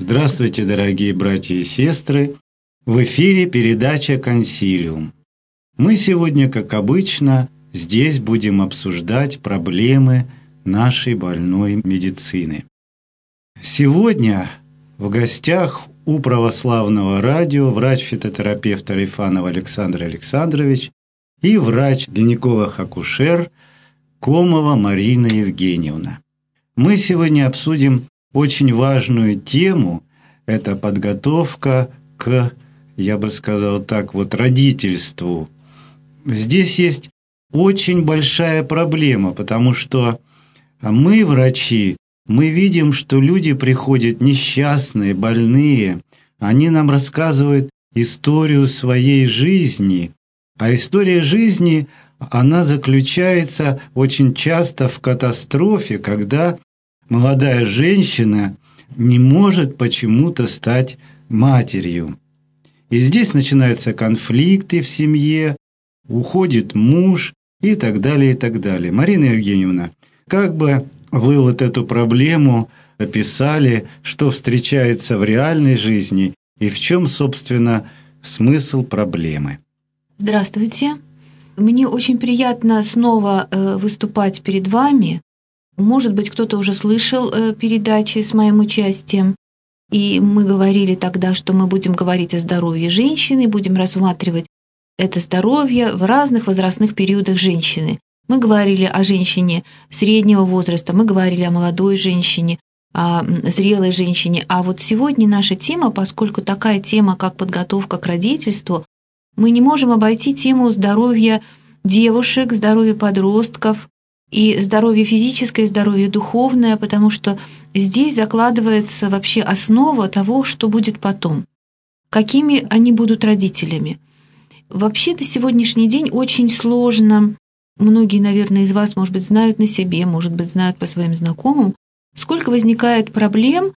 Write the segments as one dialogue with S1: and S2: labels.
S1: Здравствуйте, дорогие братья и сестры! В эфире передача «Консилиум». Мы сегодня, как обычно, здесь будем обсуждать проблемы нашей больной медицины. Сегодня в гостях у православного радио врач-фитотерапевт Арифанов Александр Александрович и врач-гинеколог-акушер Комова Марина Евгеньевна. Мы сегодня обсудим очень важную тему – это подготовка к, я бы сказал так, родительству. Здесь есть очень большая проблема, потому что мы, врачи, мы видим, что люди приходят несчастные, больные, они нам рассказывают историю своей жизни, а история жизни, она заключается очень часто в катастрофе, когда молодая женщина не может почему-то стать матерью. И здесь начинаются конфликты в семье, уходит муж и так далее, и так далее. Марина Евгеньевна, как бы вы эту проблему описали, что встречается в реальной жизни и в чем, собственно, смысл проблемы?
S2: Здравствуйте. Мне очень приятно снова выступать перед вами. Может быть, кто-то уже слышал передачи с моим участием, и мы говорили тогда, что мы будем говорить о здоровье женщины, будем рассматривать это здоровье в разных возрастных периодах женщины. Мы говорили о женщине среднего возраста, мы говорили о молодой женщине, о зрелой женщине. А сегодня наша тема, поскольку такая тема, как подготовка к родительству, мы не можем обойти тему здоровья девушек, здоровья подростков, и здоровье физическое, и здоровье духовное, потому что здесь закладывается вообще основа того, что будет потом, какими они будут родителями. Вообще на сегодняшний день очень сложно, многие, наверное, из вас, может быть, знают на себе, может быть, знают по своим знакомым, сколько возникает проблем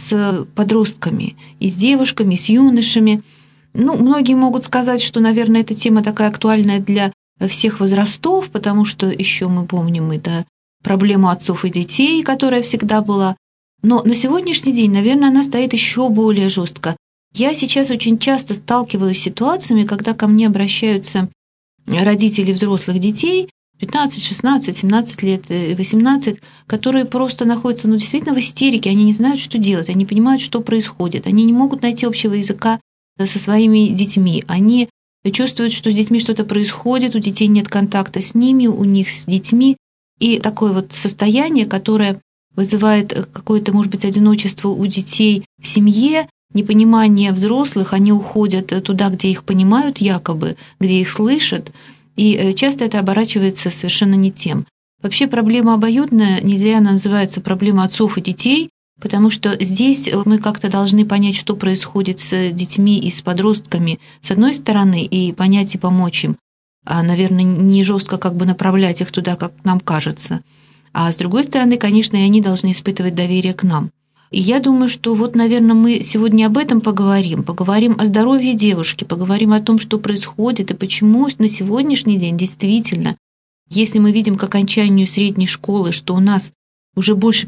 S2: с подростками, и с девушками, и с юношами. Многие могут сказать, что, наверное, эта тема такая актуальная для всех возрастов, потому что еще мы помним проблему отцов и детей, которая всегда была. Но на сегодняшний день, наверное, она стоит еще более жестко. Я сейчас очень часто сталкиваюсь с ситуациями, когда ко мне обращаются родители взрослых детей, 15, 16, 17 лет, 18, которые просто находятся действительно в истерике, они не знают, что делать, они не понимают, что происходит, они не могут найти общего языка со своими детьми, они чувствуют, что с детьми что-то происходит, у детей нет контакта с ними, у них с детьми. И такое состояние, которое вызывает какое-то, может быть, одиночество у детей в семье, непонимание взрослых, они уходят туда, где их понимают якобы, где их слышат, и часто это оборачивается совершенно не тем. Вообще проблема обоюдная, не зря она называется проблема отцов и детей, потому что здесь мы как-то должны понять, что происходит с детьми и с подростками с одной стороны, и понять и помочь им, а, наверное, не жестко направлять их туда, как нам кажется. А с другой стороны, конечно, и они должны испытывать доверие к нам. И я думаю, что наверное, мы сегодня об этом поговорим. Поговорим о здоровье девушки, поговорим о том, что происходит и почему на сегодняшний день действительно, если мы видим к окончанию средней школы, что у нас уже больше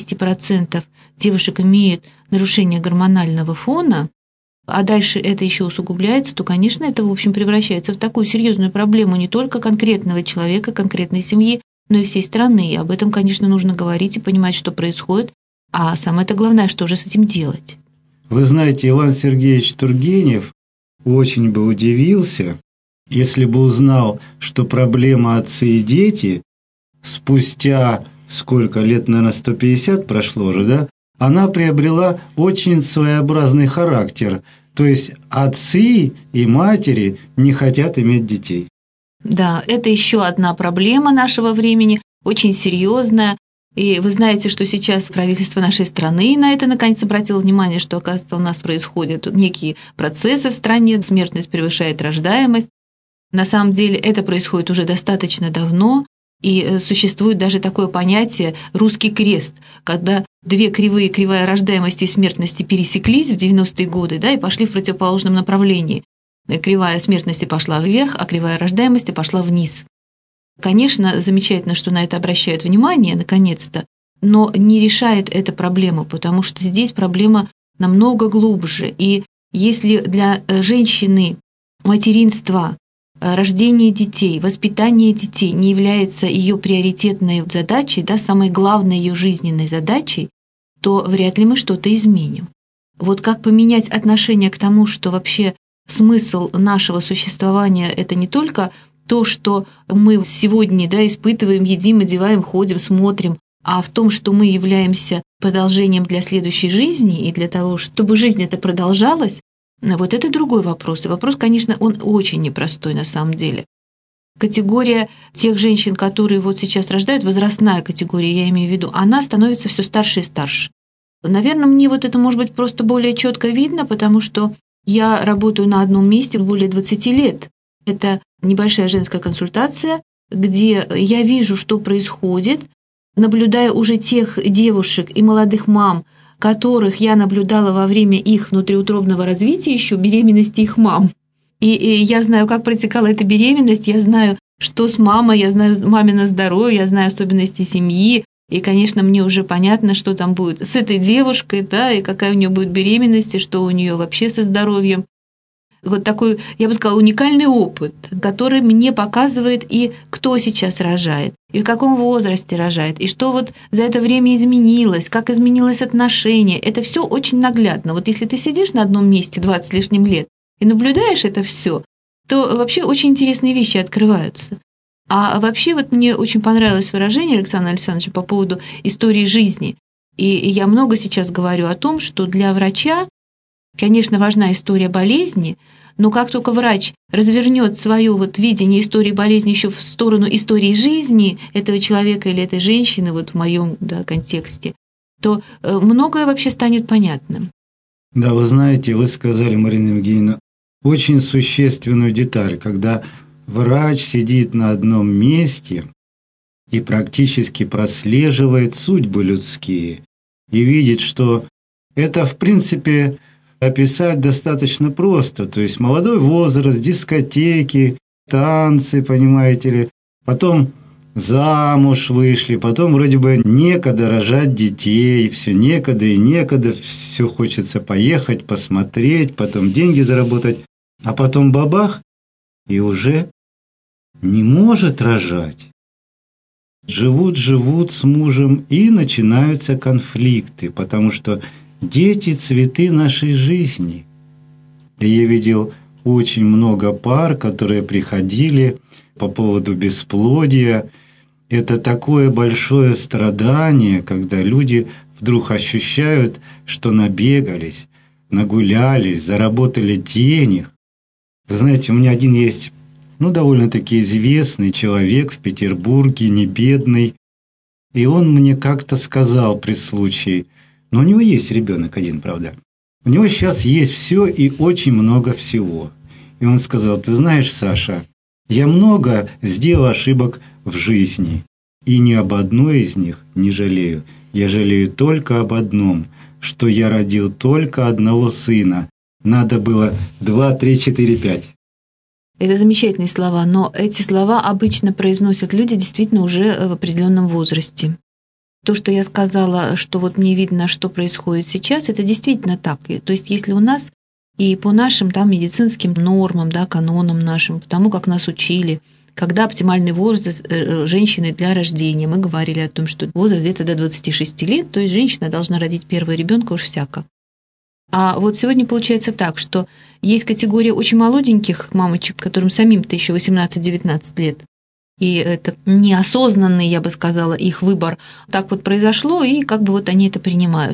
S2: 50% девушек имеют нарушение гормонального фона, а дальше это еще усугубляется, то, конечно, это, в общем, превращается в такую серьезную проблему не только конкретного человека, конкретной семьи, но и всей страны. И об этом, конечно, нужно говорить и понимать, что происходит, а самое-то главное, что же с этим делать.
S1: Вы знаете, Иван Сергеевич Тургенев очень бы удивился, если бы узнал, что проблема отцы и дети спустя сколько лет, наверное, 150 прошло уже, да? Она приобрела очень своеобразный характер. То есть отцы и матери не хотят иметь детей.
S2: Да, это еще одна проблема нашего времени, очень серьезная. И вы знаете, что сейчас правительство нашей страны на это наконец обратило внимание, что, оказывается, у нас происходят некие процессы в стране, смертность превышает рождаемость. На самом деле это происходит уже достаточно давно. И существует даже такое понятие «русский крест», когда две кривые, кривая рождаемости и смертности, пересеклись в 90-е годы, и пошли в противоположном направлении. Кривая смертности пошла вверх, а кривая рождаемости пошла вниз. Конечно, замечательно, что на это обращают внимание, наконец-то, но не решает эта проблема, потому что здесь проблема намного глубже. И если для женщины материнство, рождение детей, воспитание детей не является ее приоритетной задачей, да, самой главной ее жизненной задачей, то вряд ли мы что-то изменим. Вот как поменять отношение к тому, что вообще смысл нашего существования — это не только то, что мы сегодня, да, испытываем, едим, одеваем, ходим, смотрим, а в том, что мы являемся продолжением для следующей жизни и для того, чтобы жизнь эта продолжалась, вот это другой вопрос. И вопрос, конечно, он очень непростой на самом деле. Категория тех женщин, которые вот сейчас рождают, возрастная категория, я имею в виду, она становится все старше и старше. Наверное, мне вот это, может быть, просто более четко видно, потому что я работаю на одном месте более 20 лет. Это небольшая женская консультация, где я вижу, что происходит, наблюдая уже тех девушек и молодых мам, которых я наблюдала во время их внутриутробного развития, еще беременности их мам. И я знаю, как протекала эта беременность, я знаю, что с мамой, я знаю мамино здоровье, я знаю особенности семьи. И, конечно, мне уже понятно, что там будет с этой девушкой, да, и какая у нее будет беременность, и что у нее вообще со здоровьем. Вот такой, я бы сказала, уникальный опыт, который мне показывает и кто сейчас рожает, и в каком возрасте рожает, и что вот за это время изменилось, как изменилось отношение. Это все очень наглядно. Вот если ты сидишь на одном месте 20 с лишним лет и наблюдаешь это все, то вообще очень интересные вещи открываются. А вообще вот мне очень понравилось выражение Александра Александровича по поводу истории жизни. И я много сейчас говорю о том, что для врача, конечно, важна история болезни, но как только врач развернет свое вот видение истории болезни еще в сторону истории жизни этого человека или этой женщины, вот в моем, да, контексте, то многое вообще станет понятным.
S1: Да, вы знаете, вы сказали, Марина Евгеньевна, очень существенную деталь, когда врач сидит на одном месте и практически прослеживает судьбы людские и видит, что это, в принципе, описать достаточно просто. То есть молодой возраст, дискотеки, танцы, понимаете ли, потом замуж вышли, потом вроде бы некогда рожать детей, все некогда и некогда, все хочется поехать, посмотреть, потом деньги заработать, а потом бабах, и уже не может рожать. Живут с мужем, и начинаются конфликты, потому что дети – цветы нашей жизни. И я видел очень много пар, которые приходили по поводу бесплодия. Это такое большое страдание, когда люди вдруг ощущают, что набегались, нагулялись, заработали денег. Вы знаете, у меня один есть, довольно-таки известный человек в Петербурге, не бедный. И он мне как-то сказал при случае, но у него есть ребенок один, правда. У него сейчас есть все и очень много всего. И он сказал: ты знаешь, Саша, я много сделал ошибок в жизни, и ни об одной из них не жалею. Я жалею только об одном, что я родил только одного сына. Надо было 2, 3, 4, 5.
S2: Это замечательные слова, но эти слова обычно произносят люди действительно уже в определенном возрасте. То, что я сказала, что вот мне видно, что происходит сейчас, это действительно так. То есть если у нас и по нашим там медицинским нормам, да, канонам нашим, потому как нас учили, когда оптимальный возраст женщины для рождения, мы говорили о том, что возраст где-то до 26 лет, то есть женщина должна родить первого ребенка уж всяко. А вот сегодня получается так, что есть категория очень молоденьких мамочек, которым самим-то еще 18-19 лет, и это неосознанный, я бы сказала, их выбор. Так вот произошло, и как бы вот они это принимают.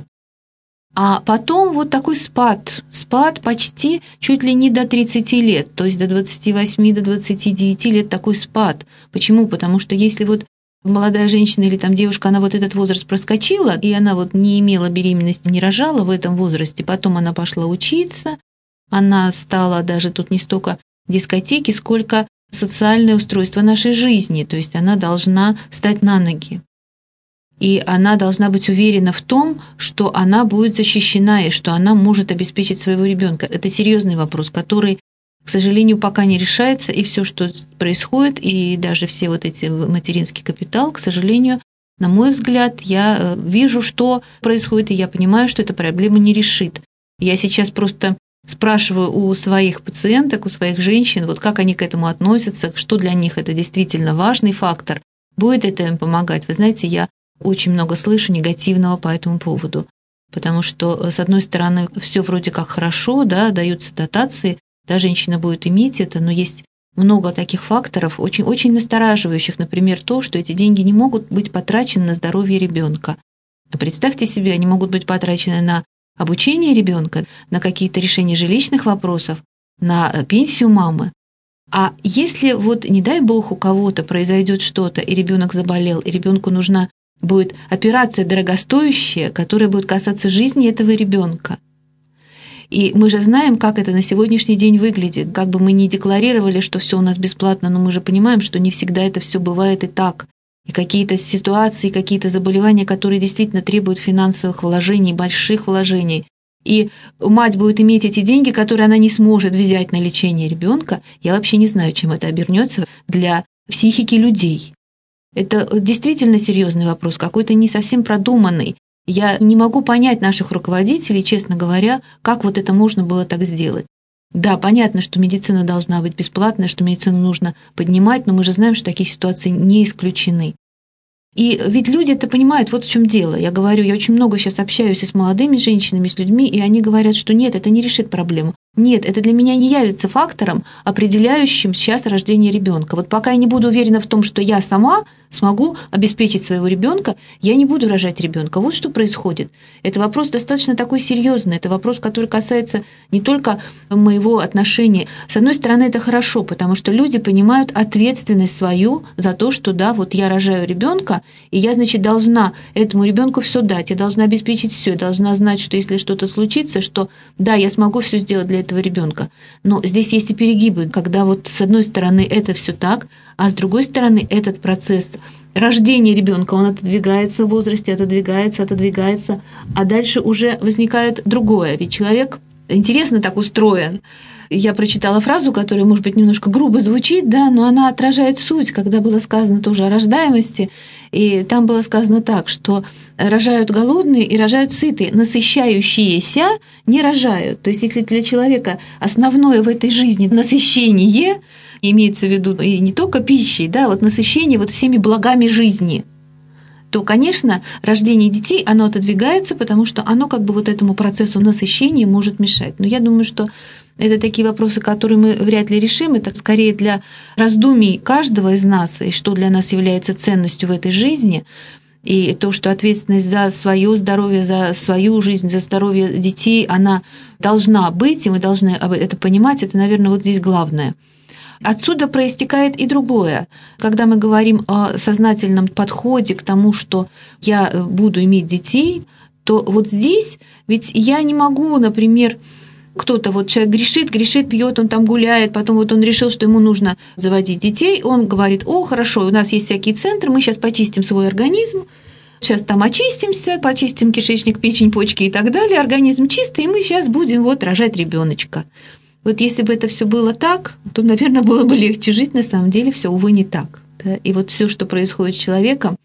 S2: А потом вот такой спад почти чуть ли не до 30 лет, то есть до 28, до 29 лет такой спад. Почему? Потому что если вот молодая женщина или там девушка, она вот этот возраст проскочила, и она вот не имела беременности, не рожала в этом возрасте, потом она пошла учиться, она стала даже тут не столько дискотеки, сколько социальное устройство нашей жизни, то есть она должна встать на ноги. И она должна быть уверена в том, что она будет защищена и что она может обеспечить своего ребенка. Это серьезный вопрос, который, к сожалению, пока не решается, и все, что происходит, и даже все вот эти материнский капитал, к сожалению, на мой взгляд, я вижу, что происходит, и я понимаю, что эта проблема не решит. Я сейчас просто спрашиваю у своих пациенток, у своих женщин, вот как они к этому относятся, что для них это действительно важный фактор, будет это им помогать. Вы знаете, я очень много слышу негативного по этому поводу, потому что, с одной стороны, все вроде как хорошо, да, даются дотации, да, женщина будет иметь это, но есть много таких факторов, очень, очень настораживающих, например, то, что эти деньги не могут быть потрачены на здоровье ребенка. Представьте себе, они могут быть потрачены на обучение ребенка, на какие-то решения жилищных вопросов, на пенсию мамы. А если вот, не дай бог, у кого-то произойдет что-то, и ребенок заболел, и ребенку нужна будет операция дорогостоящая, которая будет касаться жизни этого ребенка. И мы же знаем, как это на сегодняшний день выглядит. Как бы мы ни декларировали, что все у нас бесплатно, но мы же понимаем, что не всегда это все бывает и так. И какие-то ситуации, какие-то заболевания, которые действительно требуют финансовых вложений, больших вложений. И мать будет иметь эти деньги, которые она не сможет взять на лечение ребенка. Я вообще не знаю, чем это обернется для психики людей. Это действительно серьезный вопрос, какой-то не совсем продуманный. Я не могу понять наших руководителей, честно говоря, как вот это можно было так сделать. Да, понятно, что медицина должна быть бесплатной, что медицину нужно поднимать, но мы же знаем, что такие ситуации не исключены. И ведь люди это понимают, вот в чем дело. Я говорю, я очень много сейчас общаюсь и с молодыми женщинами, с людьми, и они говорят, что нет, это не решит проблему. Нет, это для меня не явится фактором, определяющим сейчас рождение ребенка. Вот пока я не буду уверена в том, что я сама смогу обеспечить своего ребенка, я не буду рожать ребенка. Вот что происходит. Это вопрос достаточно такой серьезный. Это вопрос, который касается не только моего отношения. С одной стороны, это хорошо, потому что люди понимают ответственность свою за то, что да, вот я рожаю ребенка, и я, значит, должна этому ребенку все дать, я должна обеспечить все, я должна знать, что если что-то случится, что да, я смогу все сделать для этого ребенка. Но здесь есть и перегибы, когда вот с одной стороны это все так, а с другой стороны этот процесс рождения ребенка, он отодвигается в возрасте, отодвигается, а дальше уже возникает другое. Ведь человек интересно так устроен. Я прочитала фразу, которая, может быть, немножко грубо звучит, да, но она отражает суть, когда было сказано тоже о рождаемости, и там было сказано так, что рожают голодные и рожают сытые, насыщающиеся не рожают. То есть если для человека основное в этой жизни насыщение, имеется в виду и не только пищей, да, вот насыщение вот всеми благами жизни, то, конечно, рождение детей, оно отодвигается, потому что оно как бы вот этому процессу насыщения может мешать. Но я думаю, что это такие вопросы, которые мы вряд ли решим. Это скорее для раздумий каждого из нас, и что для нас является ценностью в этой жизни, и то, что ответственность за свое здоровье, за свою жизнь, за здоровье детей, она должна быть, и мы должны это понимать, это, наверное, вот здесь главное. Отсюда проистекает и другое. Когда мы говорим о сознательном подходе к тому, что я буду иметь детей, то вот здесь ведь я не могу, например, кто-то, вот человек грешит, пьет, он там гуляет, потом вот он решил, что ему нужно заводить детей, он говорит: о, хорошо, у нас есть всякие центры, мы сейчас почистим свой организм, сейчас там очистимся, почистим кишечник, печень, почки и так далее, организм чистый, и мы сейчас будем вот рожать ребеночка. Вот если бы это все было так, то, наверное, было бы легче жить. На самом деле все, увы, не так. Да? И вот все, что происходит с человеком,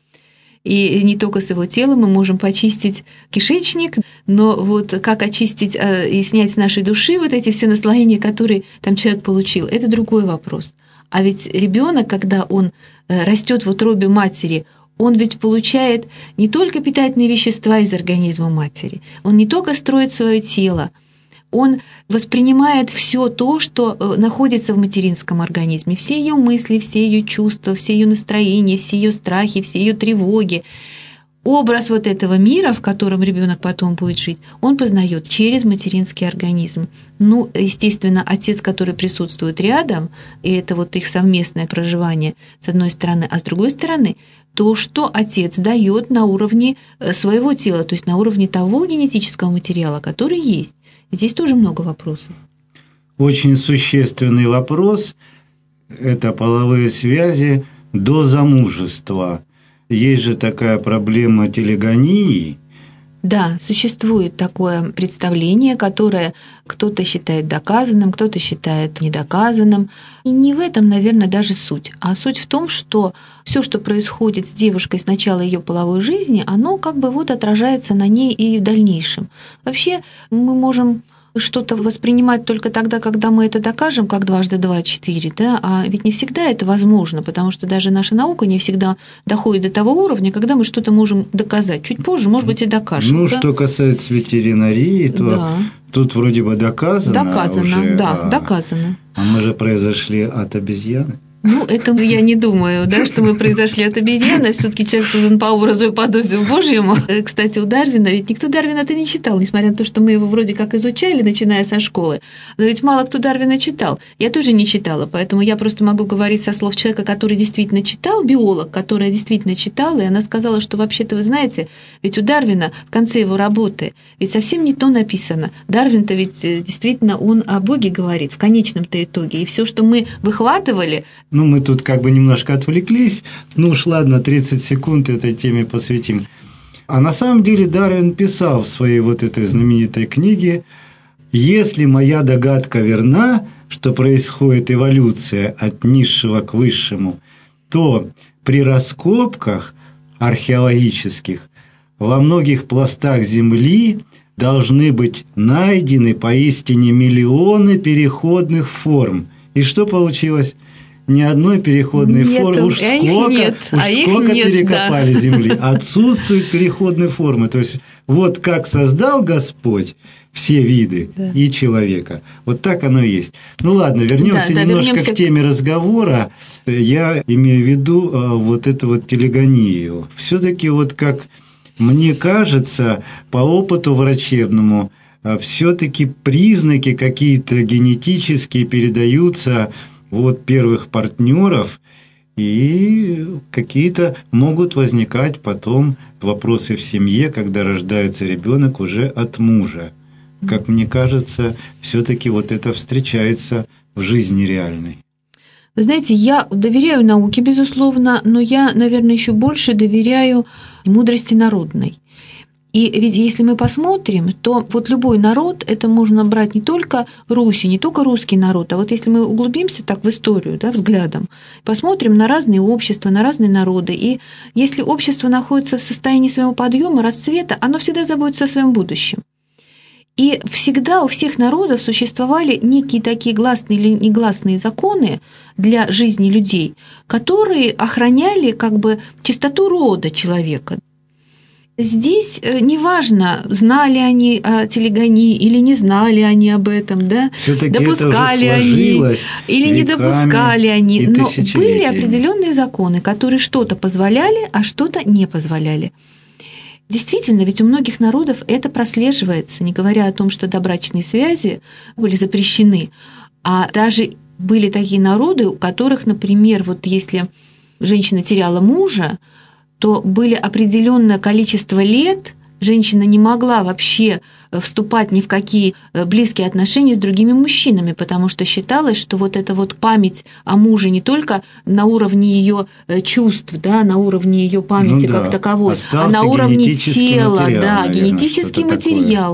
S2: и не только с его телом, мы можем почистить кишечник, но вот как очистить и снять с нашей души вот эти все наслоения, которые там человек получил, это другой вопрос. А ведь ребенок, когда он растет в утробе матери, он ведь получает не только питательные вещества из организма матери, он не только строит свое тело, он воспринимает все то, что находится в материнском организме, все ее мысли, все ее чувства, все ее настроения, все ее страхи, все ее тревоги. Образ вот этого мира, в котором ребенок потом будет жить, он познает через материнский организм. Ну, естественно, отец, который присутствует рядом, и это вот их совместное проживание с одной стороны, а с другой стороны, то, что отец дает на уровне своего тела, то есть на уровне того генетического материала, который есть. Здесь тоже много вопросов.
S1: Очень существенный вопрос – это половые связи до замужества. Есть же такая проблема телегонии,
S2: Да, существует такое представление, которое кто-то считает доказанным, кто-то считает недоказанным. И не в этом, наверное, даже суть. А суть в том, что все, что происходит с девушкой с начала ее половой жизни, оно как бы вот отражается на ней и в дальнейшем. Вообще мы можем что-то воспринимать только тогда, когда мы это докажем, как 2 × 2 = 4, да? А ведь не всегда это возможно, потому что даже наша наука не всегда доходит до того уровня, когда мы что-то можем доказать. Чуть позже, может быть, и докажем.
S1: Ну,
S2: да?
S1: что касается ветеринарии, то
S2: да.
S1: Тут вроде бы доказано.
S2: Доказано,
S1: уже,
S2: да, доказано.
S1: А мы же произошли от обезьяны.
S2: Ну, это я не думаю, да, что мы произошли от обезьяны. Все-таки человек создан по образу и подобию Божьему. Кстати, у Дарвина, ведь никто Дарвина-то не читал, несмотря на то, что мы его вроде как изучали, начиная со школы. Но ведь мало кто Дарвина читал. Я тоже не читала, поэтому я просто могу говорить со слов человека, который действительно читал, биолог, которая действительно читала, и она сказала, что вообще-то, вы знаете, ведь у Дарвина в конце его работы ведь совсем не то написано. Дарвин-то ведь действительно он о Боге говорит в конечном-то итоге. И все, что мы выхватывали.
S1: Ну, мы тут как бы немножко отвлеклись. Ну уж ладно, 30 секунд этой теме посвятим. А на самом деле Дарвин писал в своей вот этой знаменитой книге: «Если моя догадка верна, что происходит эволюция от низшего к высшему, то при раскопках археологических во многих пластах Земли должны быть найдены поистине миллионы переходных форм». И что получилось? Ни одной переходной формы. Уж сколько перекопали Земли. Отсутствуют переходные формы. То есть, вот как создал Господь все виды и человека, вот так оно и есть. Ну ладно, вернемся немножко к теме разговора. Я имею в виду вот эту вот телегонию. Все-таки вот как мне кажется, по опыту врачебному, все-таки признаки какие-то генетические передаются от первых партнеров, и какие-то могут возникать потом вопросы в семье, когда рождается ребенок уже от мужа. Как мне кажется, все-таки вот это встречается в жизни реальной.
S2: Вы знаете, я доверяю науке, безусловно, но я, наверное, еще больше доверяю мудрости народной. И ведь если мы посмотрим, то вот любой народ, это можно брать не только Руси, не только русский народ, а вот если мы углубимся так в историю, да, взглядом, посмотрим на разные общества, на разные народы, и если общество находится в состоянии своего подъема, расцвета, оно всегда заботится о своем будущем. И всегда у всех народов существовали некие такие гласные или негласные законы для жизни людей, которые охраняли как бы чистоту рода человека. Здесь неважно, знали они о телегонии или не знали они об этом, да? Допускали они или не допускали они, но были определенные законы, которые что-то позволяли, а что-то не позволяли. Действительно, ведь у многих народов это прослеживается, не говоря о том, что добрачные связи были запрещены, а даже были такие народы, у которых, например, вот если женщина теряла мужа, то были определенное количество лет, женщина не могла вообще вступать ни в какие близкие отношения с другими мужчинами, потому что считалось, что вот эта вот память о муже не только на уровне ее чувств, да, на уровне ее памяти как таковой, а на уровне тела, да, генетический материал.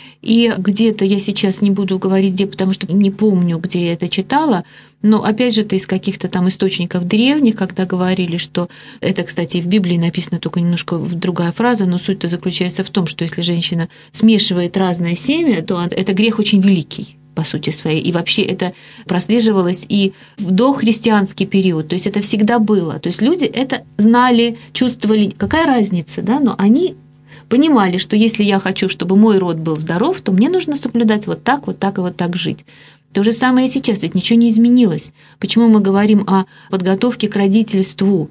S2: И где-то, я сейчас не буду говорить где, потому что не помню, где я это читала, но опять же это из каких-то там источников древних, когда говорили, что это, кстати, и в Библии написано, только немножко другая фраза, но суть-то заключается в том, что если женщина смешивает разное семя, то это грех очень великий по сути своей. И вообще это прослеживалось и в дохристианский период, то есть это всегда было. То есть люди это знали, чувствовали, какая разница, да, но они понимали, что если я хочу, чтобы мой род был здоров, то мне нужно соблюдать вот так и вот так жить. То же самое и сейчас, ведь ничего не изменилось. Почему мы говорим о подготовке к родительству?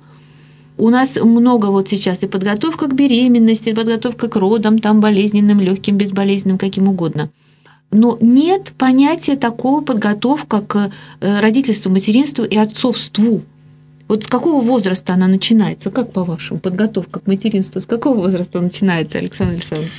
S2: У нас много вот сейчас и подготовка к беременности, и подготовка к родам, там болезненным, легким, безболезненным, каким угодно. Но нет понятия такого подготовка к родительству, материнству и отцовству. Вот с какого возраста она начинается? Как по-вашему, подготовка к материнству? С какого возраста начинается, Александр Александрович?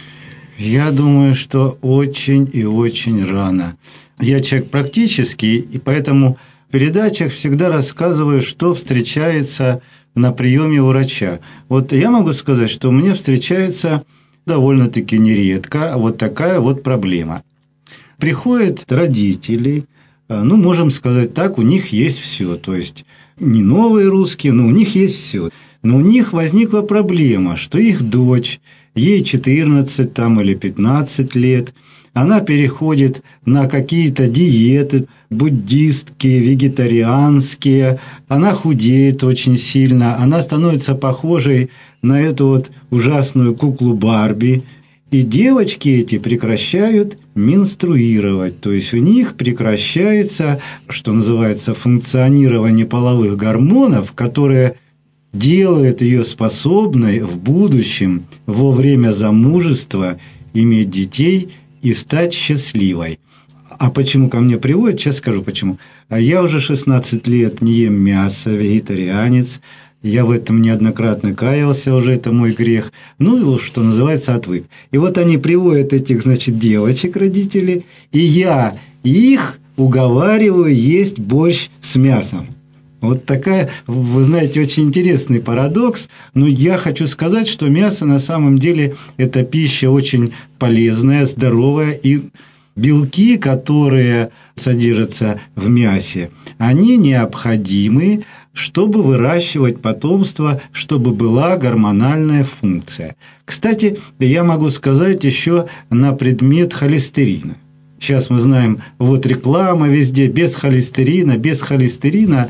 S1: Я думаю, что очень и очень рано. Я человек практический, и поэтому в передачах всегда рассказываю, что встречается на приеме у врача. Вот я могу сказать, что у меня встречается довольно-таки нередко вот такая вот проблема. Приходят родители, можем сказать так, у них есть все, то есть не новые русские, но у них есть все. Но у них возникла проблема, что их дочь, ей 14 или 15 лет, она переходит на какие-то диеты буддистские, вегетарианские, она худеет очень сильно, она становится похожей на эту вот ужасную куклу Барби, и девочки эти прекращают менструировать, то есть у них прекращается, что называется, функционирование половых гормонов, которые делают ее способной в будущем, во время замужества, иметь детей и стать счастливой. А почему ко мне приводят? Сейчас скажу почему. Я уже 16 лет не ем мясо, вегетарианец. Я в этом неоднократно каялся, уже это мой грех. Что называется, отвык. И вот они приводят этих, девочек, родителей, и я их уговариваю есть борщ с мясом. Вот такая, вы знаете, очень интересный парадокс. Но я хочу сказать, что мясо на самом деле это пища очень полезная, здоровая, и белки, которые содержатся в мясе, они необходимы, чтобы выращивать потомство, чтобы была гормональная функция. Кстати, я могу сказать еще на предмет холестерина. Сейчас мы знаем, вот реклама везде, без холестерина.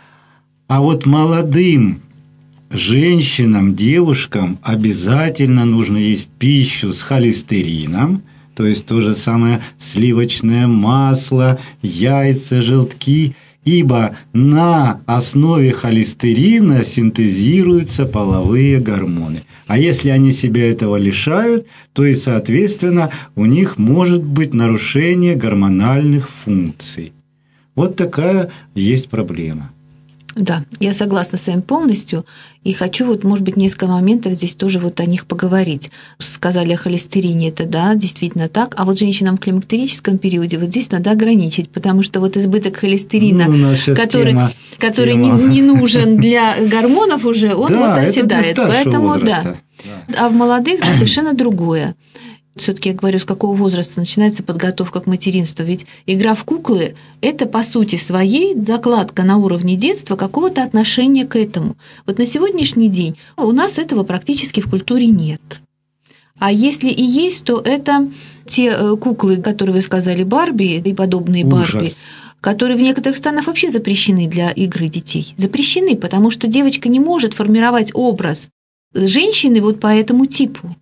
S1: А вот молодым женщинам, девушкам обязательно нужно есть пищу с холестерином, то есть то же самое сливочное масло, яйца, желтки, ибо на основе холестерина синтезируются половые гормоны. А если они себя этого лишают, то и, соответственно, у них может быть нарушение гормональных функций. Вот такая есть проблема.
S2: Да, я согласна с вами полностью, и хочу может быть, несколько моментов здесь тоже о них поговорить. Сказали о холестерине, это да, действительно так, а вот женщинам в климактерическом периоде здесь надо ограничить, потому что избыток холестерина, который не нужен для гормонов уже, он оседает. Поэтому
S1: возраста.
S2: Да. А в молодых совершенно другое. Все-таки я говорю, с какого возраста начинается подготовка к материнству. Ведь игра в куклы – это, по сути своей, закладка на уровне детства какого-то отношения к этому. На сегодняшний день у нас этого практически в культуре нет. А если и есть, то это те куклы, которые вы сказали, Барби и подобные Барби, которые в некоторых странах вообще запрещены для игры детей. Запрещены, потому что девочка не может формировать образ женщины по этому типу.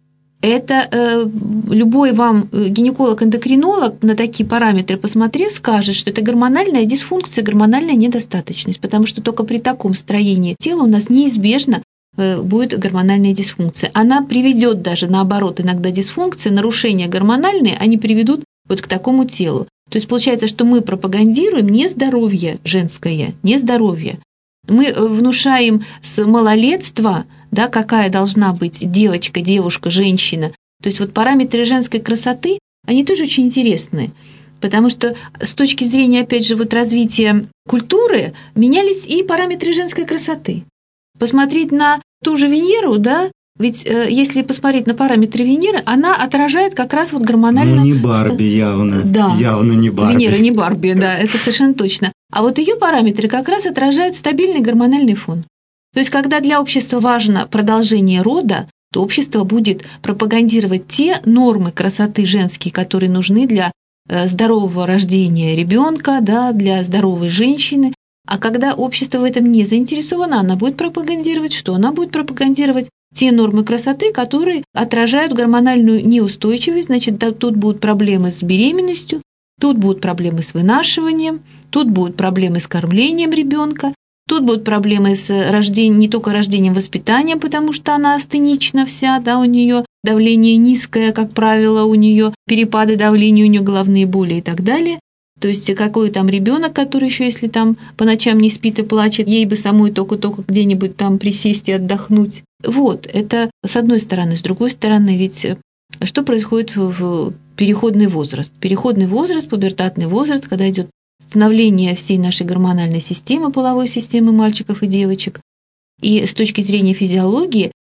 S2: Это любой вам гинеколог-эндокринолог на такие параметры посмотрев, скажет, что это гормональная дисфункция, гормональная недостаточность, потому что только при таком строении тела у нас неизбежно будет гормональная дисфункция. Она приведет даже, наоборот, иногда дисфункция, нарушения гормональные, они приведут к такому телу. То есть получается, что мы пропагандируем нездоровье женское, нездоровье. Мы внушаем с малолетства, какая должна быть девочка, девушка, женщина. То есть параметры женской красоты, они тоже очень интересны, потому что с точки зрения, опять же, развития культуры менялись и параметры женской красоты. Посмотреть на ту же Венеру, ведь если посмотреть на параметры Венеры, она отражает как раз гормонально...
S1: не Барби явно.
S2: Да.
S1: Явно не Барби.
S2: Венера не Барби, да, это совершенно точно. А ее параметры как раз отражают стабильный гормональный фон. То есть, когда для общества важно продолжение рода, то общество будет пропагандировать те нормы красоты женские, которые нужны для здорового рождения ребенка, для здоровой женщины. А когда общество в этом не заинтересовано, она будет пропагандировать что? Она будет пропагандировать те нормы красоты, которые отражают гормональную неустойчивость. Значит, тут будут проблемы с беременностью, тут будут проблемы с вынашиванием, тут будут проблемы с кормлением ребенка. Тут будут проблемы с рождением, не только рождением, воспитанием, потому что она астенична вся, у нее давление низкое, как правило, у нее перепады давления, у нее головные боли и так далее. То есть какой там ребенок, который еще, если по ночам не спит и плачет, ей бы самой только где-нибудь присесть и отдохнуть. Это с одной стороны. С другой стороны, ведь что происходит в переходный возраст? Переходный возраст, пубертатный возраст, когда идет становление всей нашей гормональной системы, половой системы мальчиков и девочек. И с точки зрения физиологии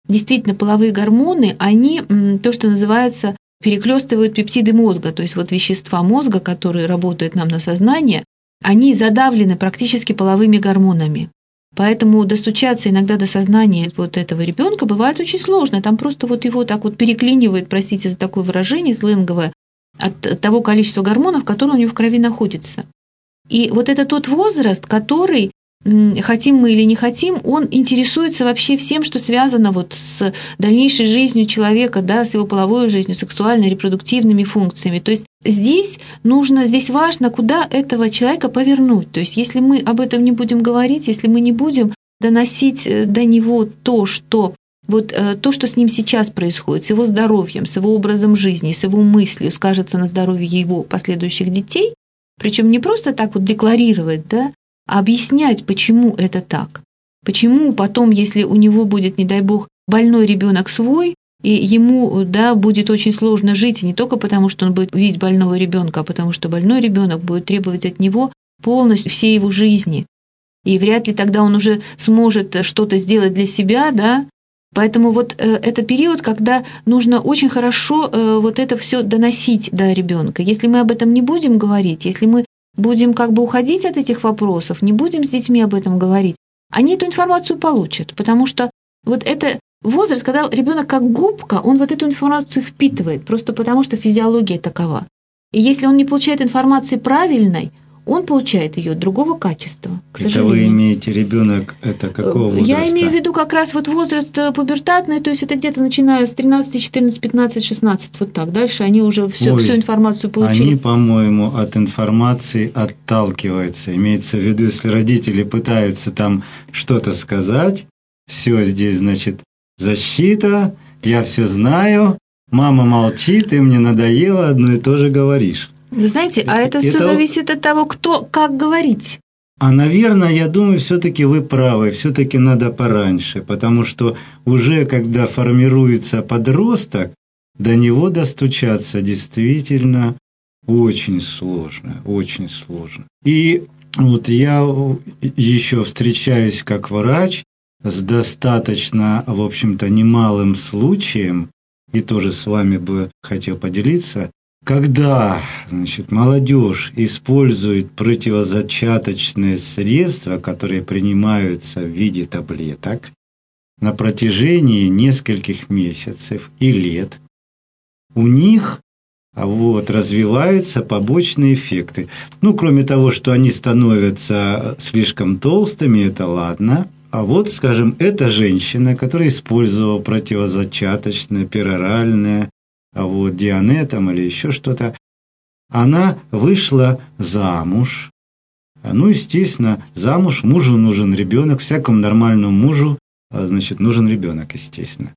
S2: действительно половые гормоны, они то, что называется, перехлёстывают пептиды мозга, то есть вот вещества мозга, которые работают нам на сознание, они задавлены практически половыми гормонами. Поэтому достучаться иногда до сознания вот этого ребенка бывает очень сложно. Там просто вот его так вот переклинивает, простите за такое выражение сленговое, от того количества гормонов, которые у него в крови находятся. И вот это тот возраст, который, хотим мы или не хотим, он интересуется вообще всем, что связано вот с дальнейшей жизнью человека, да, с его половой жизнью, сексуальной, репродуктивными функциями. То есть здесь важно, куда этого человека повернуть. То есть если мы об этом не будем говорить, если мы не будем доносить до него то, что с ним сейчас происходит, с его здоровьем, с его образом жизни, с его мыслью, скажется на здоровье его последующих детей, причем не просто так вот декларировать, да, а объяснять, почему это так. Почему потом, если у него будет, не дай бог, больной ребенок свой, и ему, да, будет очень сложно жить, и не только потому, что он будет видеть больного ребенка, а потому что больной ребенок будет требовать от него полностью всей его жизни. И вряд ли тогда он уже сможет что-то сделать для себя, да. Поэтому вот это период, когда нужно очень хорошо вот это все доносить до ребенка. Если мы об этом не будем говорить, если мы будем как бы уходить от этих вопросов, не будем с детьми об этом говорить, они эту информацию получат, потому что вот это возраст, когда ребенок как губка, он вот эту информацию впитывает, просто потому что физиология такова. И если он не получает информации правильной, он получает ее другого качества, к сожалению.
S1: Это вы имеете ребенок, это какого возраста?
S2: Я имею в виду как раз вот возраст пубертатный, то есть это где-то начиная с 13, 14, 15, 16, вот так. Дальше они уже всю информацию получили.
S1: Они, по-моему, от информации отталкиваются. Имеется в виду, если родители пытаются там что-то сказать, все здесь, значит, защита, я все знаю, мама молчит, ты мне надоело, одно и то же говоришь.
S2: Вы знаете, а это все зависит от того, кто как говорить.
S1: А, наверное, я думаю, все-таки вы правы, все-таки надо пораньше, потому что уже когда формируется подросток, до него достучаться действительно очень сложно, очень сложно. И вот я еще встречаюсь как врач с достаточно, в общем-то, немалым случаем, и тоже с вами бы хотел поделиться. Когда, значит, молодежь использует противозачаточные средства, которые принимаются в виде таблеток на протяжении нескольких месяцев и лет, у них развиваются побочные эффекты. Ну, кроме того, что они становятся слишком толстыми, это ладно. А вот, скажем, эта женщина, которая использовала противозачаточное, пероральное, дианетом или еще что-то, она вышла замуж. Ну, естественно, замуж, мужу нужен ребенок, всякому нормальному мужу, значит, нужен ребенок, естественно.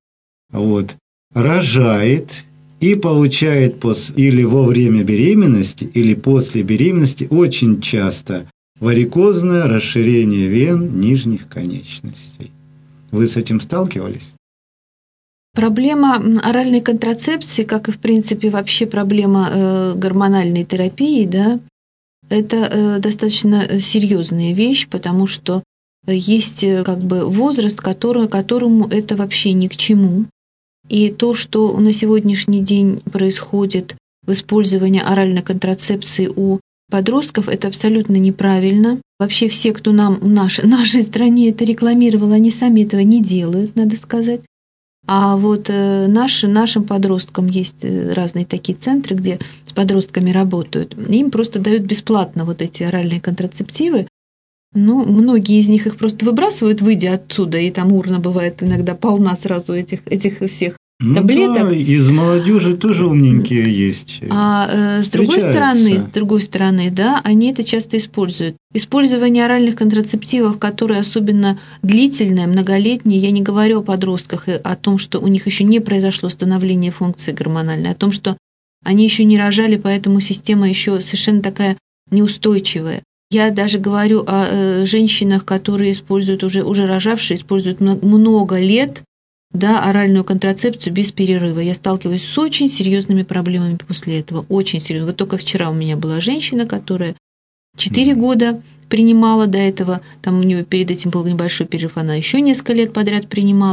S1: Рожает и получает или во время беременности, или после беременности очень часто варикозное расширение вен нижних конечностей. Вы с этим сталкивались?
S2: Проблема оральной контрацепции, как и, в принципе, вообще проблема гормональной терапии, да, это достаточно серьезная вещь, потому что есть как бы возраст, которому это вообще ни к чему. И то, что на сегодняшний день происходит в использовании оральной контрацепции у подростков, это абсолютно неправильно. Вообще все, кто нам в нашей стране это рекламировал, они сами этого не делают, надо сказать. А вот нашим подросткам есть разные такие центры, где с подростками работают. Им просто дают бесплатно вот эти оральные контрацептивы. Ну, многие из них их просто выбрасывают, выйдя отсюда, и там урна бывает иногда полна сразу этих всех таблеток.
S1: Да, из молодежи тоже умненькие есть.
S2: А с другой стороны, да, они это часто используют. Использование оральных контрацептивов, которые особенно длительное, многолетнее, я не говорю о подростках и о том, что у них еще не произошло становление функции гормональной, о том, что они еще не рожали, поэтому система еще совершенно такая неустойчивая. Я даже говорю о женщинах, которые используют уже рожавшие, используют много лет, да, оральную контрацепцию без перерыва. Я сталкиваюсь с очень серьезными проблемами после этого. Очень серьезно. Вот только вчера у меня была женщина, которая 4 года принимала до этого, там у нее перед этим был небольшой перерыв, она еще несколько лет подряд принимала.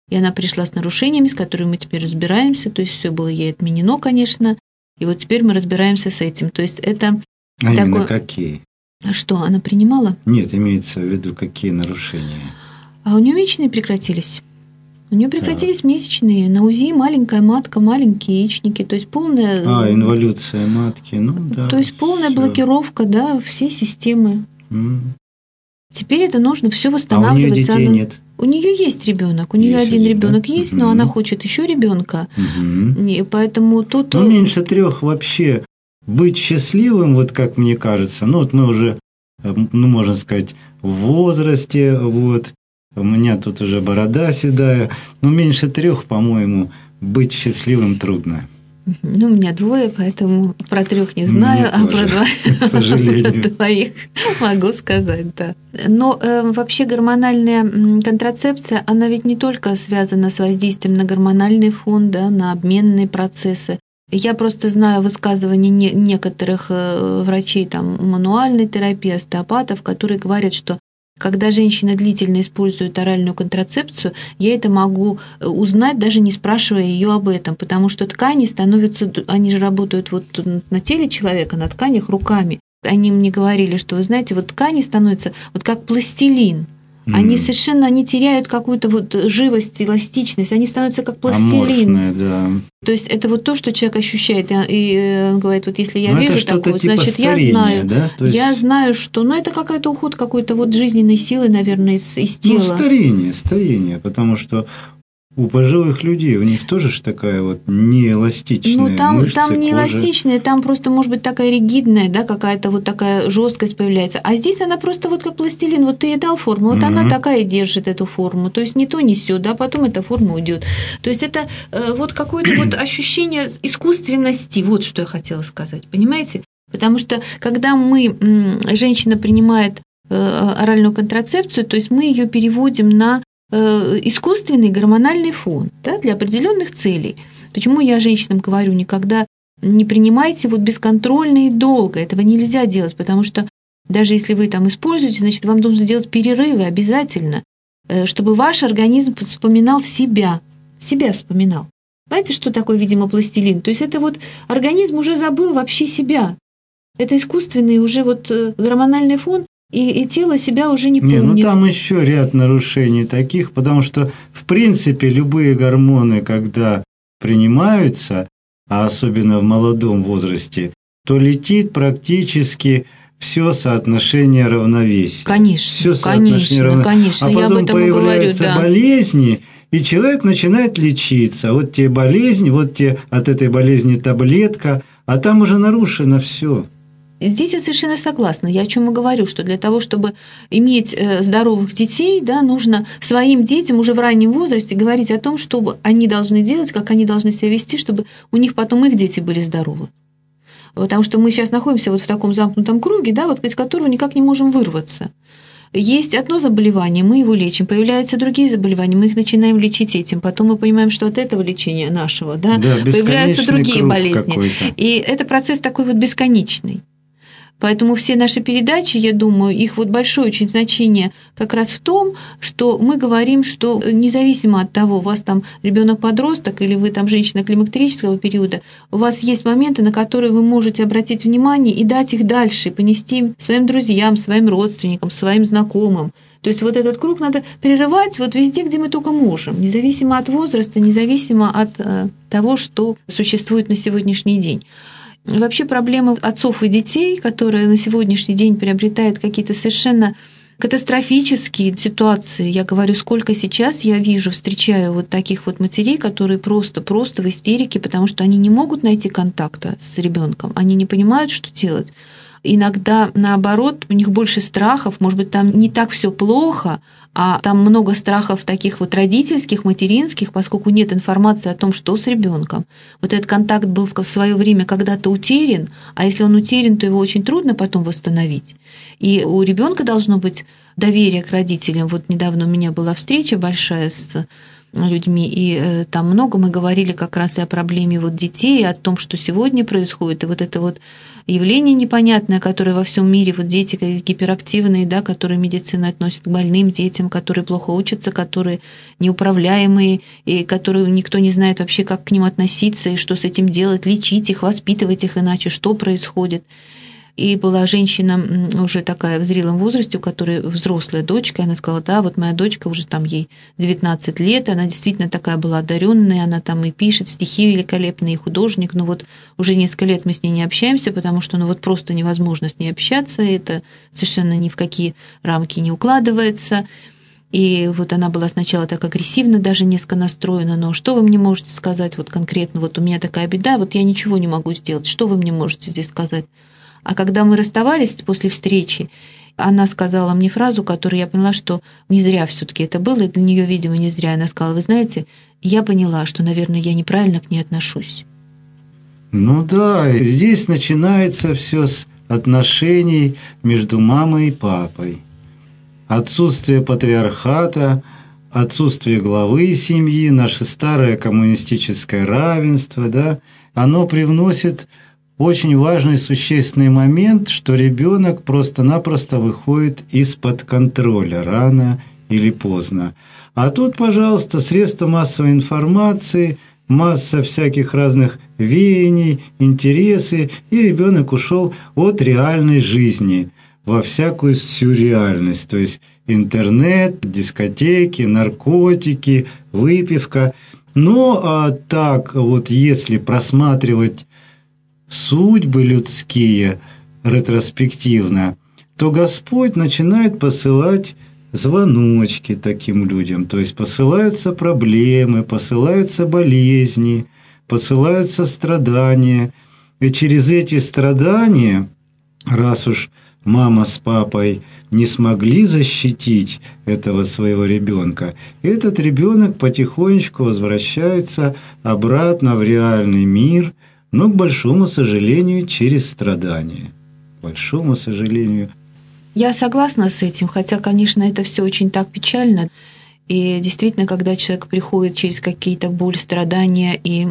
S2: И она пришла с нарушениями, с которыми мы теперь разбираемся. То есть все было ей отменено, конечно. И вот теперь мы разбираемся с этим. То есть это
S1: именно какие?
S2: Что, она принимала?
S1: Нет, имеется в виду, какие нарушения.
S2: А у нее месячные прекратились. У нее прекратились месячные. На УЗИ маленькая матка, маленькие яичники. То есть полная...
S1: инволюция матки, да.
S2: То есть полная блокировка, да, всей системы. Теперь это нужно все восстанавливать.
S1: А у нее детей нет?
S2: У нее есть ребенок, у нее один ребенок есть, но она хочет еще ребенка. И поэтому тут...
S1: меньше 3 вообще быть счастливым, вот как мне кажется, вот мы уже, можно сказать, в возрасте, вот, у меня тут уже борода седая, меньше 3, по-моему, быть счастливым трудно.
S2: У меня 2, поэтому про 3 не знаю, а про 2,
S1: к сожалению,
S2: 2 могу сказать, да. Но вообще гормональная контрацепция, она ведь не только связана с воздействием на гормональный фон, да, на обменные процессы. Я просто знаю высказывания некоторых врачей, там, мануальной терапии, остеопатов, которые говорят, что когда женщина длительно использует оральную контрацепцию, я это могу узнать, даже не спрашивая ее об этом, потому что ткани становятся, они же работают вот на теле человека, на тканях руками. Они мне говорили, что, вы знаете, вот ткани становятся вот как пластилин. Они совершенно не теряют какую-то вот живость, эластичность, они становятся как пластилин.
S1: Аморфные, да.
S2: То есть это вот то, что человек ощущает. И он говорит, вот если я вижу такое,
S1: типа
S2: значит,
S1: старения,
S2: я знаю,
S1: да?
S2: я знаю, что... это какой-то уход какой-то вот жизненной силы, наверное, из тела.
S1: Старение, потому что у пожилых людей, у них тоже же такая вот неэластичная мышцы,
S2: там не
S1: кожа.
S2: эластичная, там просто может быть такая ригидная, да, какая-то вот такая жесткость появляется. А здесь она просто вот как пластилин, вот ты ей дал форму, вот она такая держит эту форму. То есть не то, не сё, да, потом эта форма уйдет. То есть это вот какое-то вот ощущение искусственности, вот что я хотела сказать, понимаете? Потому что когда женщина принимает оральную контрацепцию, то есть мы ее переводим на искусственный гормональный фон, да, для определенных целей. Почему я женщинам говорю, никогда не принимайте вот бесконтрольно и долго. Этого нельзя делать, потому что даже если вы там используете, значит, вам нужно делать перерывы обязательно, чтобы ваш организм вспоминал себя вспоминал. Знаете, что такое, видимо, пластилин? То есть это вот организм уже забыл вообще себя. Это искусственный уже вот гормональный фон, и тело себя уже не помнит.
S1: Там еще ряд нарушений таких, потому что, в принципе, любые гормоны, когда принимаются, а особенно в молодом возрасте, то летит практически все соотношение равновесия.
S2: Конечно,
S1: все соотношение
S2: конечно.
S1: А потом
S2: я об этом
S1: появляются
S2: говорю, да.
S1: болезни, и человек начинает лечиться. Вот тебе болезнь, вот тебе от этой болезни таблетка, а там уже нарушено все.
S2: Здесь я совершенно согласна. Я о чем и говорю, что для того, чтобы иметь здоровых детей, да, нужно своим детям уже в раннем возрасте говорить о том, что они должны делать, как они должны себя вести, чтобы у них потом их дети были здоровы. Потому что мы сейчас находимся вот в таком замкнутом круге, да, вот из которого никак не можем вырваться. Есть одно заболевание, мы его лечим, появляются другие заболевания, мы их начинаем лечить этим, потом мы понимаем, что от этого лечения нашего, да, появляются другие болезни.
S1: Какой-то.
S2: И это процесс такой вот бесконечный. Поэтому все наши передачи, я думаю, их вот большое очень значение как раз в том, что мы говорим, что независимо от того, у вас там ребенок-подросток или вы там женщина климактерического периода, у вас есть моменты, на которые вы можете обратить внимание и дать их дальше, понести своим друзьям, своим родственникам, своим знакомым. То есть вот этот круг надо прерывать вот везде, где мы только можем, независимо от возраста, независимо от того, что существует на сегодняшний день. Вообще проблема отцов и детей, которая на сегодняшний день приобретает какие-то совершенно катастрофические ситуации. Я говорю, сколько сейчас я вижу, встречаю вот таких вот матерей, которые просто в истерике, потому что они не могут найти контакта с ребенком, они не понимают, что делать. Иногда, наоборот, у них больше страхов, может быть, там не так все плохо, а там много страхов таких вот родительских, материнских, поскольку нет информации о том, что с ребенком. Вот этот контакт был в свое время когда-то утерян, а если он утерян, то его очень трудно потом восстановить. И у ребенка должно быть доверие к родителям. Вот недавно у меня была встреча большая с людьми, и там много мы говорили как раз и о проблеме вот детей, и о том, что сегодня происходит, и вот это вот явление непонятное, которое во всем мире, вот дети гиперактивные, да, которые медицина относит к больным детям, которые плохо учатся, которые неуправляемые, и которые никто не знает вообще, как к ним относиться, и что с этим делать, лечить их, воспитывать их иначе, что происходит. И была женщина уже такая в зрелом возрасте, у которой взрослая дочка, и она сказала, да, вот моя дочка уже там ей 19 лет, она действительно такая была одаренная, она там и пишет стихи великолепные, и художник, но вот уже несколько лет мы с ней не общаемся, потому что ну вот просто невозможно с ней общаться, это совершенно ни в какие рамки не укладывается. И вот она была сначала так агрессивно даже несколько настроена, но что вы мне можете сказать вот конкретно, вот у меня такая беда, вот я ничего не могу сделать, что вы мне можете здесь сказать? А когда мы расставались после встречи, она сказала мне фразу, которую я поняла, что не зря все-таки это было, и для нее, видимо, не зря. Она сказала, вы знаете, я поняла, что, наверное, я неправильно к ней отношусь.
S1: Ну да, здесь начинается все с отношений между мамой и папой. Отсутствие патриархата, отсутствие главы семьи, наше старое коммунистическое равенство, да, оно привносит очень важный существенный момент, что ребенок просто-напросто выходит из-под контроля рано или поздно. А тут, пожалуйста, средства массовой информации, масса всяких разных веяний, интересы, и ребенок ушел от реальной жизни во всякую сюрреальность, то есть интернет, дискотеки, наркотики, выпивка. Но так вот, если просматривать судьбы людские ретроспективно, то Господь начинает посылать звоночки таким людям, то есть посылаются проблемы, посылаются болезни, посылаются страдания. И через эти страдания, раз уж мама с папой не смогли защитить этого своего ребенка, этот ребенок потихонечку возвращается обратно в реальный мир, но, к большому сожалению, через страдания. К большому сожалению.
S2: Я согласна с этим, хотя, конечно, это все очень так печально. И действительно, когда человек приходит через какие-то боли, страдания, и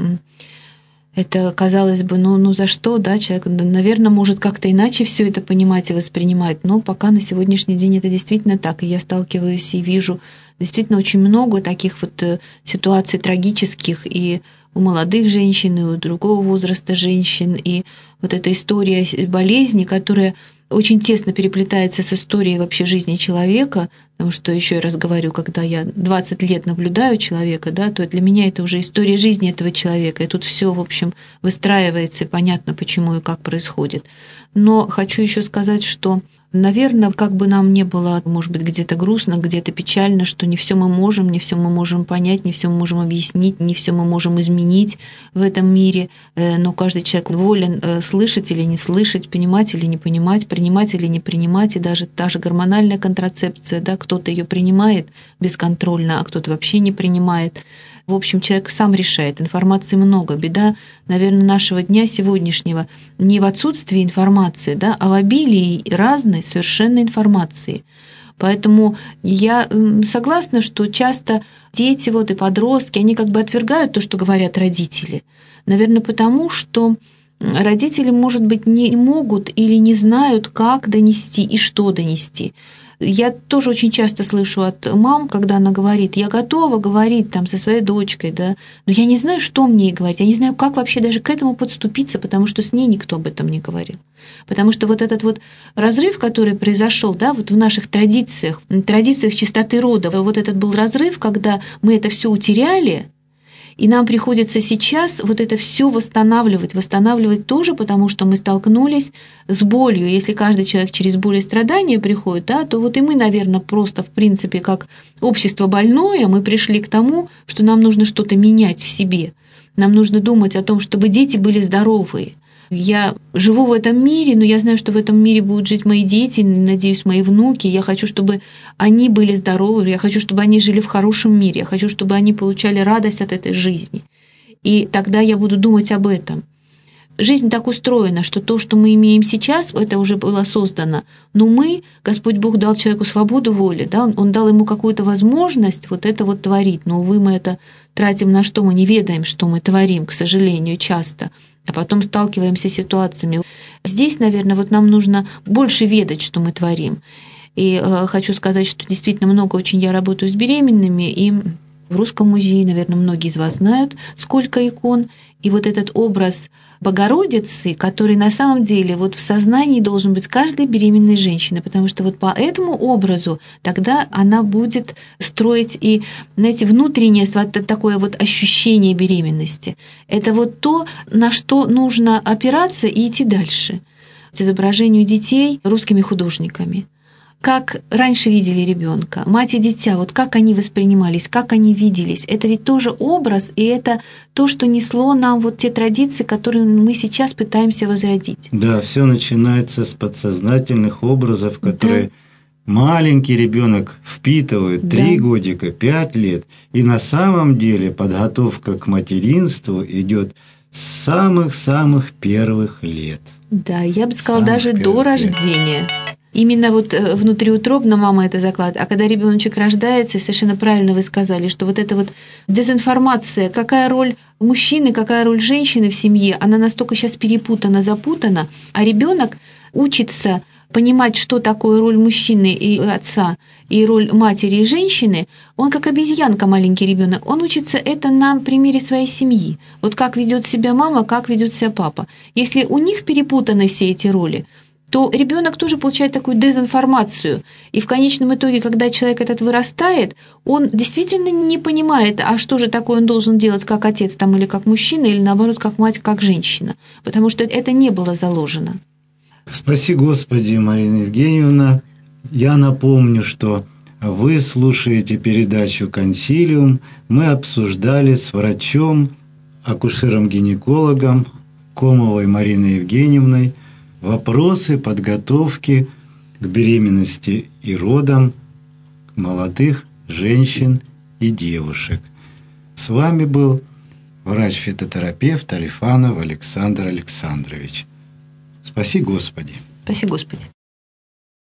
S2: это, казалось бы, ну за что, да, человек, наверное, может как-то иначе все это понимать и воспринимать, но пока на сегодняшний день это действительно так, и я сталкиваюсь и вижу действительно очень много таких вот ситуаций трагических и у молодых женщин, и у другого возраста женщин, и вот эта история болезни, которая очень тесно переплетается с историей вообще жизни человека, потому что, еще раз говорю, когда я 20 лет наблюдаю человека, да, то для меня это уже история жизни этого человека, и тут все, в общем, выстраивается, и понятно, почему и как происходит. Но хочу еще сказать, что, наверное, как бы нам не было, может быть, где-то грустно, где-то печально, что не все мы можем понять, не все мы можем объяснить, не все мы можем изменить в этом мире, но каждый человек волен слышать или не слышать, понимать или не понимать, принимать или не принимать, и даже та же гормональная контрацепция, да, кто-то ее принимает бесконтрольно, а кто-то вообще не принимает. В общем, человек сам решает. Информации много. Беда, наверное, нашего дня сегодняшнего не в отсутствии информации, да, а в обилии разной совершенно информации. Поэтому я согласна, что часто дети вот, и подростки, они как бы отвергают то, что говорят родители. Наверное, потому что родители, может быть, не могут или не знают, как донести и что донести. Я тоже очень часто слышу от мам, когда она говорит, я готова говорить там со своей дочкой, да, но я не знаю, что мне ей говорить, я не знаю, как вообще даже к этому подступиться, потому что с ней никто об этом не говорил. Потому что вот этот вот разрыв, который произошел, да, вот в наших традициях чистоты рода, вот этот был разрыв, когда мы это все утеряли, и нам приходится сейчас вот это все восстанавливать тоже, потому что мы столкнулись с болью. Если каждый человек через боль и страдания приходит, да, то вот и мы, наверное, просто, в принципе, как общество больное, мы пришли к тому, что нам нужно что-то менять в себе. Нам нужно думать о том, чтобы дети были здоровые. Я живу в этом мире, но я знаю, что в этом мире будут жить мои дети, надеюсь, мои внуки. Я хочу, чтобы они были здоровы, я хочу, чтобы они жили в хорошем мире, я хочу, чтобы они получали радость от этой жизни. И тогда я буду думать об этом. жизнь так устроена, что то, что мы имеем сейчас, это уже было создано. Но мы, Господь Бог дал человеку свободу воли, да, Он дал ему какую-то возможность вот это вот творить. Но, увы, мы это тратим на что? Мы не ведаем, что мы творим, к сожалению, часто. А потом сталкиваемся с ситуациями. Здесь, наверное, вот нам нужно больше ведать, что мы творим. И хочу сказать, что действительно много очень я работаю с беременными, и в Русском музее, наверное, многие из вас знают, сколько икон. И вот этот образ Богородицы, который на самом деле вот в сознании должен быть каждой беременной женщины, потому что вот по этому образу тогда она будет строить и, знаете, внутреннее такое вот ощущение беременности. Это вот то, на что нужно опираться и идти дальше. Изображению детей русскими художниками. Как раньше видели ребенка, мать и дитя, вот как они воспринимались, как они виделись. Это ведь тоже образ, и это то, что несло нам вот те традиции, которые мы сейчас пытаемся возродить.
S1: Да, все начинается с подсознательных образов, которые маленький ребенок впитывает 3 годика, 5 лет. И на самом деле подготовка к материнству идет с самых-самых первых лет.
S2: Да, я бы сказала, даже до рождения. Именно вот внутриутробно мама это закладывает. А когда ребеночек рождается, совершенно правильно вы сказали, что вот эта вот дезинформация, какая роль мужчины, какая роль женщины в семье, она настолько сейчас перепутана, запутана, а ребенок учится понимать, что такое роль мужчины и отца, и роль матери и женщины, он как обезьянка, маленький ребенок, он учится это на примере своей семьи. Вот как ведет себя мама, как ведет себя папа. Если у них перепутаны все эти роли, то ребенок тоже получает такую дезинформацию. И в конечном итоге, когда человек этот вырастает, он действительно не понимает, а что же такое он должен делать как отец там, или как мужчина, или наоборот, как мать, как женщина. Потому что это не было заложено.
S1: Спаси Господи, Марина Евгеньевна. Я напомню, что вы слушаете передачу «Консилиум». Мы обсуждали с врачом, акушером-гинекологом Комовой Мариной Евгеньевной вопросы подготовки к беременности и родам молодых женщин и девушек. С вами был врач-фитотерапевт Алифанов Александр Александрович. Спаси Господи.
S2: Спаси Господи.